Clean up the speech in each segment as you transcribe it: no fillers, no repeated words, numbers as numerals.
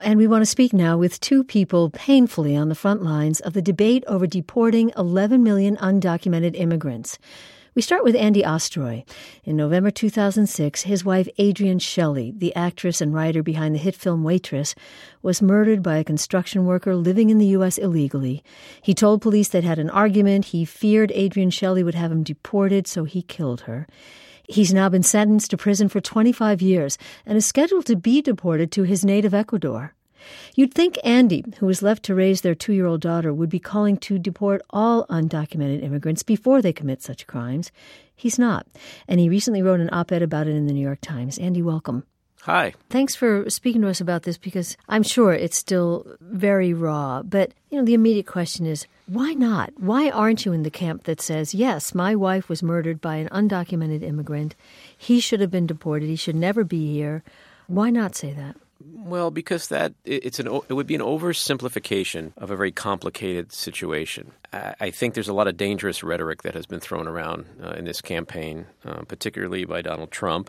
And we want to speak now with two people painfully on the front lines of the debate over deporting 11 million undocumented immigrants. We start with Andy Ostroy. In November 2006, his wife Adrienne Shelly, the actress and writer behind the hit film Waitress, was murdered by a construction worker living in the U.S. illegally. He told police they'd had an argument. He feared Adrienne Shelly would have him deported, so he killed her. He's now been sentenced to prison for 25 years and is scheduled to be deported to his native Ecuador. You'd think Andy, who was left to raise their 2-year-old daughter, would be calling to deport all undocumented immigrants before they commit such crimes. He's not, and he recently wrote an op-ed about it in the New York Times. Andy, welcome. Hi. Thanks for speaking to us about this because I'm sure it's still very raw. But, the immediate question is, why not? Why aren't you in the camp that says, yes, my wife was murdered by an undocumented immigrant. He should have been deported. He should never be here. Why not say that? Well, because it would be an oversimplification of a very complicated situation. I think there's a lot of dangerous rhetoric that has been thrown around in this campaign, particularly by Donald Trump.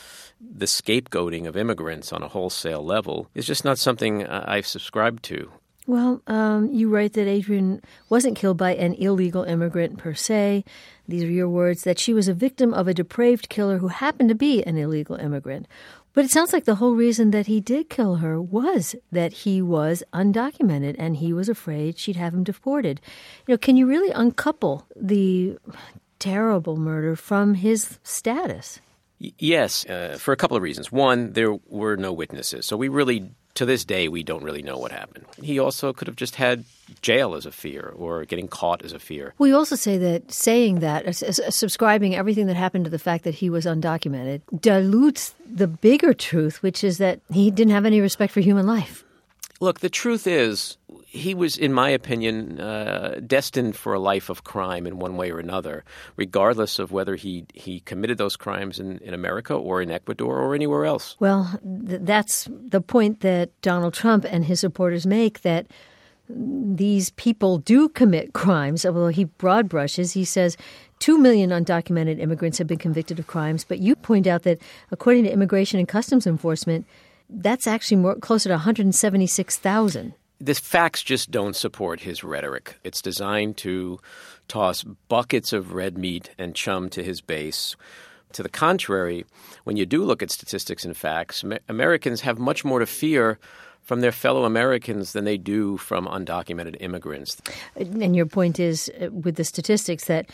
The scapegoating of immigrants on a wholesale level is just not something I've subscribed to. Well, you write that Adrienne wasn't killed by an illegal immigrant per se. These are your words, that she was a victim of a depraved killer who happened to be an illegal immigrant. But it sounds like the whole reason that he did kill her was that he was undocumented and he was afraid she'd have him deported. Can you really uncouple the terrible murder from his status? Yes, for a couple of reasons. One, there were no witnesses. So to this day, we don't really know what happened. He also could have just had jail as a fear or getting caught as a fear. We also say that subscribing everything that happened to the fact that he was undocumented dilutes the bigger truth, which is that he didn't have any respect for human life. Look, the truth is he was, in my opinion, destined for a life of crime in one way or another, regardless of whether he committed those crimes in America or in Ecuador or anywhere else. Well, that's the point that Donald Trump and his supporters make, that these people do commit crimes. Although he broad brushes, he says 2 million undocumented immigrants have been convicted of crimes. But you point out that according to Immigration and Customs Enforcement, that's actually closer to 176,000. The facts just don't support his rhetoric. It's designed to toss buckets of red meat and chum to his base. To the contrary, when you do look at statistics and facts, Americans have much more to fear from their fellow Americans than they do from undocumented immigrants. And your point is, with the statistics, that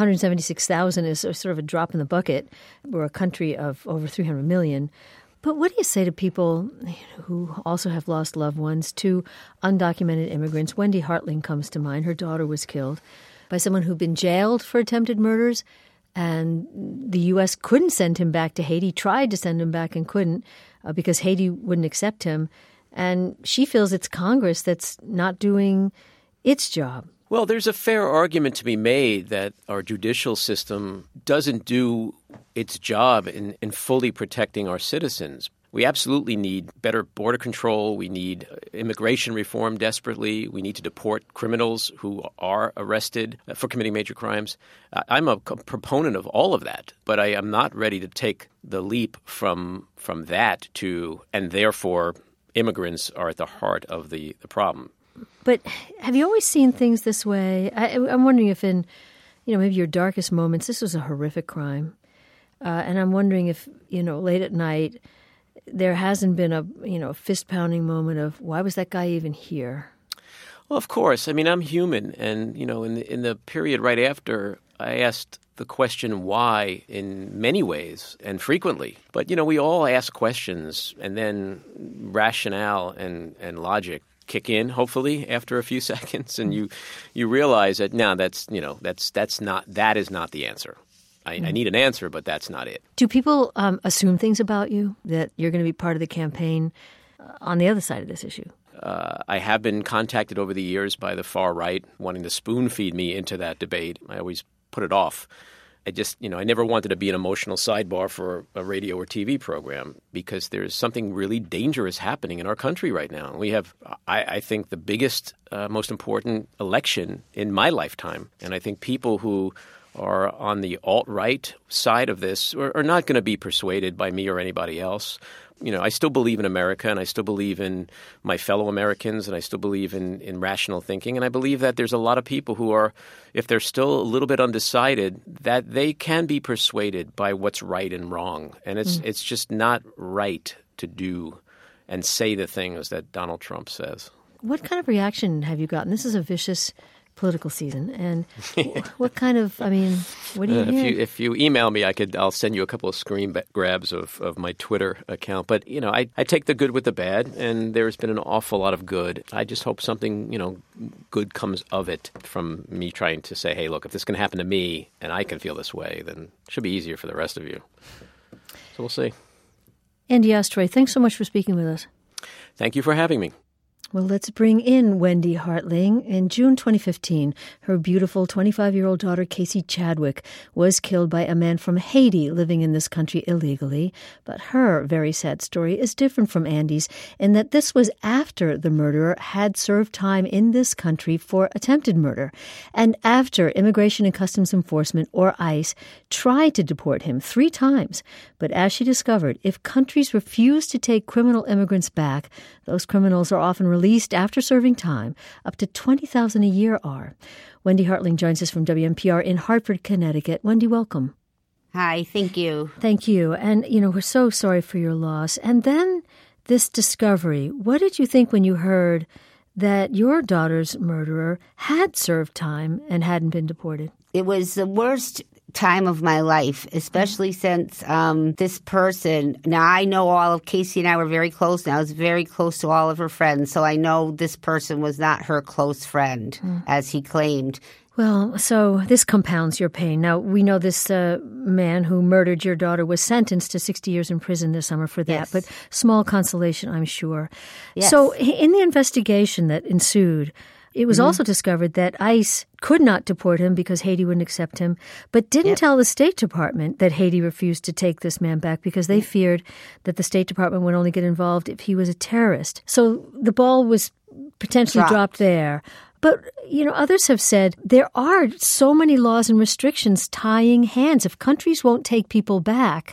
176,000 is sort of a drop in the bucket. We're a country of over 300 million. But what do you say to people who also have lost loved ones to undocumented immigrants? Wendy Hartling comes to mind. Her daughter was killed by someone who'd been jailed for attempted murders, and the U.S. couldn't send him back to Haiti, tried to send him back and couldn't because Haiti wouldn't accept him. And she feels it's Congress that's not doing its job. Well, there's a fair argument to be made that our judicial system doesn't do its job in fully protecting our citizens. We absolutely need better border control. We need immigration reform desperately. We need to deport criminals who are arrested for committing major crimes. I'm a proponent of all of that, but I am not ready to take the leap from that to, and therefore immigrants are at the heart of the problem. But have you always seen things this way? I'm wondering if in, maybe your darkest moments, this was a horrific crime. And I'm wondering if, late at night, there hasn't been a fist-pounding moment of, why was that guy even here? Well, of course. I mean, I'm human. And, in the period right after, I asked the question why in many ways and frequently. But, we all ask questions and then rationale and logic kick in, hopefully, after a few seconds. And you realize that, that is not the answer. I need an answer, but that's not it. Do people assume things about you, that you're going to be part of the campaign on the other side of this issue? I have been contacted over the years by the far right wanting to spoon-feed me into that debate. I always put it off. I never wanted to be an emotional sidebar for a radio or TV program because there's something really dangerous happening in our country right now. We have, I think, the biggest, most important election in my lifetime. And I think people who are on the alt-right side of this are not going to be persuaded by me or anybody else. I still believe in America, and I still believe in my fellow Americans, and I still believe in rational thinking. And I believe that there's a lot of people who are, if they're still a little bit undecided, that they can be persuaded by what's right and wrong. And it's just not right to do and say the things that Donald Trump says. What kind of reaction have you gotten? This is a vicious political season, and what kind of, what do you hear? If you email me, I'll send you a couple of screen grabs of my Twitter account. But, I take the good with the bad, and there's been an awful lot of good. I just hope something, good comes of it from me trying to say, hey, look, if this can happen to me and I can feel this way, then it should be easier for the rest of you. So we'll see. Andy Ostroy, thanks so much for speaking with us. Thank you for having me. Well, let's bring in Wendy Hartling. In June 2015, her beautiful 25-year-old daughter, Casey Chadwick, was killed by a man from Haiti living in this country illegally. But her very sad story is different from Andy's in that this was after the murderer had served time in this country for attempted murder, and after Immigration and Customs Enforcement, or ICE, tried to deport him 3 times. But as she discovered, if countries refuse to take criminal immigrants back, those criminals are often released after serving time. Up to $20,000 a year are. Wendy Hartling joins us from WNPR in Hartford, Connecticut. Wendy, welcome. Hi, thank you. Thank you. And, we're so sorry for your loss. And then this discovery. What did you think when you heard that your daughter's murderer had served time and hadn't been deported? It was the worst time of my life, especially since this person, now I know all of Casey and I were very close, and I was very close to all of her friends, so I know this person was not her close friend, as he claimed. Well, so this compounds your pain. Now, we know this man who murdered your daughter was sentenced to 60 years in prison this summer for that, Yes. but small consolation, I'm sure. Yes. So in the investigation that ensued, it was also discovered that ICE could not deport him because Haiti wouldn't accept him, but didn't tell the State Department that Haiti refused to take this man back because they feared that the State Department would only get involved if he was a terrorist. So the ball was potentially dropped there. But, others have said there are so many laws and restrictions tying hands. If countries won't take people back.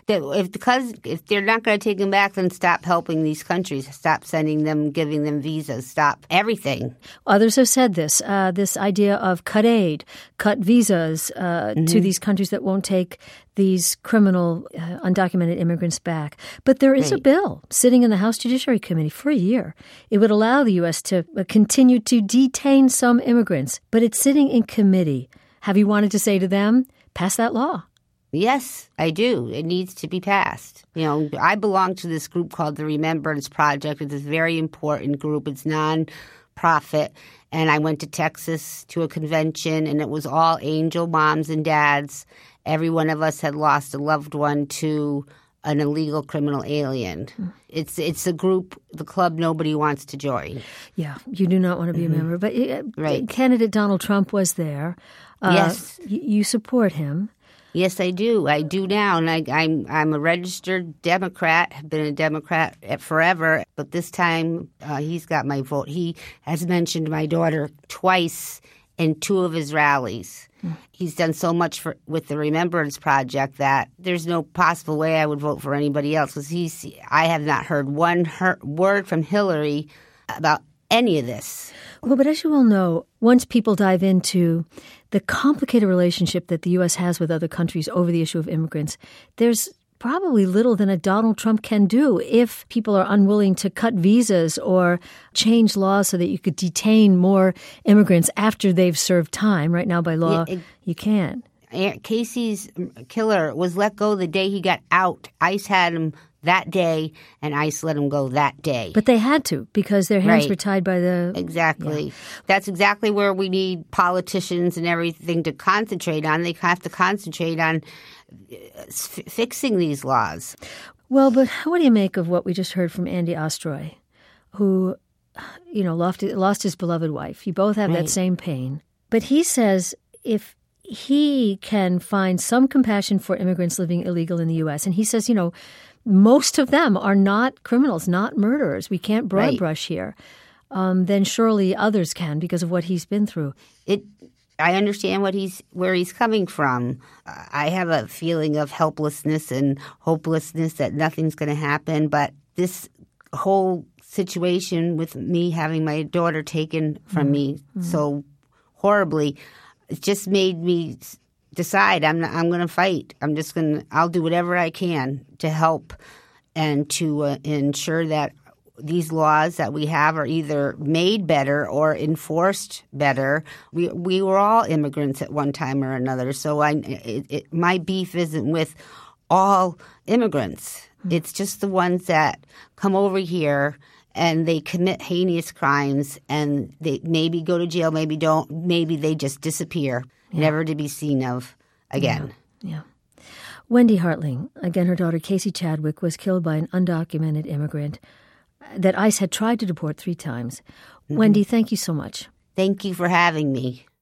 If they're not going to take them back, then stop helping these countries. Stop sending them, giving them visas. Stop everything. Others have said this idea of cut aid, cut visas to these countries that won't take these criminal undocumented immigrants back. But there is a bill sitting in the House Judiciary Committee for a year. It would allow the U.S. to continue to detain some immigrants, but it's sitting in committee. Have you wanted to say to them, pass that law? Yes, I do. It needs to be passed. I belong to this group called the Remembrance Project. It's a very important group. It's non-profit. And I went to Texas to a convention, and it was all angel moms and dads. Every one of us had lost a loved one to an illegal criminal alien. It's a group, the club nobody wants to join. Yeah, you do not want to be a member. But candidate Donald Trump was there. Yes. You support him. Yes, I do. I do now, and I'm a registered Democrat. Have been a Democrat forever, but this time he's got my vote. He has mentioned my daughter twice in 2 of his rallies. He's done so much with the Remembrance Project that there's no possible way I would vote for anybody else. Because I have not heard one word from Hillary about any of this. Well, but as you all know, once people dive into the complicated relationship that the U.S. has with other countries over the issue of immigrants, there's probably little than a Donald Trump can do if people are unwilling to cut visas or change laws so that you could detain more immigrants after they've served time. Right now, by law, you can't. Casey's killer was let go the day he got out. ICE had him that day, and ICE let him go that day. But they had to because their hands were tied by the... Exactly. Yeah. That's exactly where we need politicians and everything to concentrate on. They have to concentrate on fixing these laws. Well, but what do you make of what we just heard from Andy Ostroy, who, lost his beloved wife? You both have that same pain. But he says if he can find some compassion for immigrants living illegal in the U.S., and he says, most of them are not criminals, not murderers. We can't broad brush here. Then surely others can because of what he's been through. I understand where he's coming from. I have a feeling of helplessness and hopelessness that nothing's going to happen. But this whole situation with me having my daughter taken from me so horribly, it just made me decide I'm going to fight. I'll do whatever I can to help and to ensure that these laws that we have are either made better or enforced better. We were all immigrants at one time or another, so my beef isn't with all immigrants. It's just the ones that come over here and they commit heinous crimes and they maybe go to jail, maybe don't, maybe they just disappear, never to be seen of again. Yeah. Wendy Hartling, again, her daughter Casey Chadwick was killed by an undocumented immigrant that ICE had tried to deport 3 times. Wendy, thank you so much. Thank you for having me.